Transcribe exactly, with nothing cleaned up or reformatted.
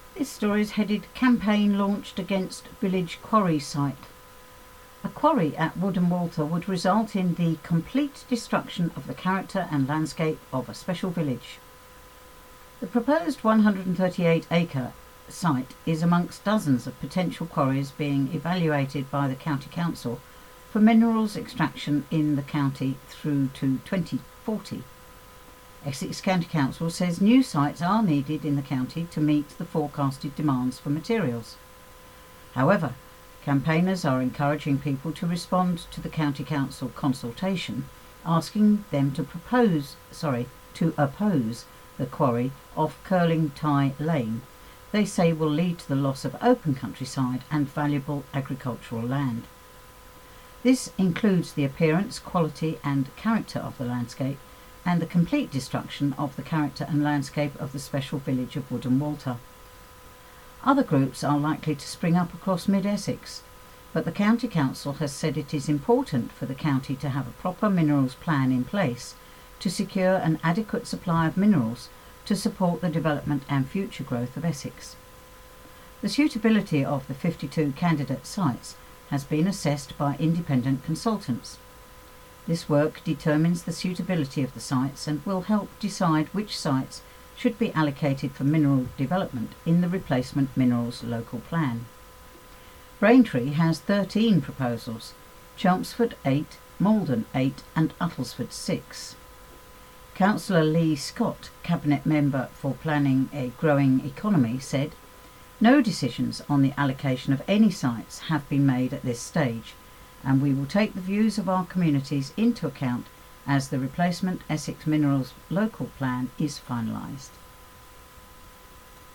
This story is headed "Campaign Launched Against Village Quarry Site." A quarry at Woodham Walter would result in the complete destruction of the character and landscape of a special village. The proposed one hundred thirty-eight acre site is amongst dozens of potential quarries being evaluated by the County Council for minerals extraction in the county through to twenty forty. Essex County Council says new sites are needed in the county to meet the forecasted demands for materials. However, campaigners are encouraging people to respond to the County Council consultation, asking them to propose, sorry, to oppose the quarry off Curling Tie Lane. They say will lead to the loss of open countryside and valuable agricultural land. This includes the appearance, quality and character of the landscape and the complete destruction of the character and landscape of the special village of Woodham Walter. Other groups are likely to spring up across mid-Essex, but the County Council has said it is important for the county to have a proper minerals plan in place to secure an adequate supply of minerals to support the development and future growth of Essex. The suitability of the fifty-two candidate sites has been assessed by independent consultants. This work determines the suitability of the sites and will help decide which sites should be allocated for mineral development in the replacement minerals local plan. Braintree has thirteen proposals, Chelmsford eight, Malden eight and Uttlesford six. Councillor Lee Scott, Cabinet Member for Planning a Growing Economy, said, "No decisions on the allocation of any sites have been made at this stage, and we will take the views of our communities into account as the replacement Essex Minerals local plan is finalised."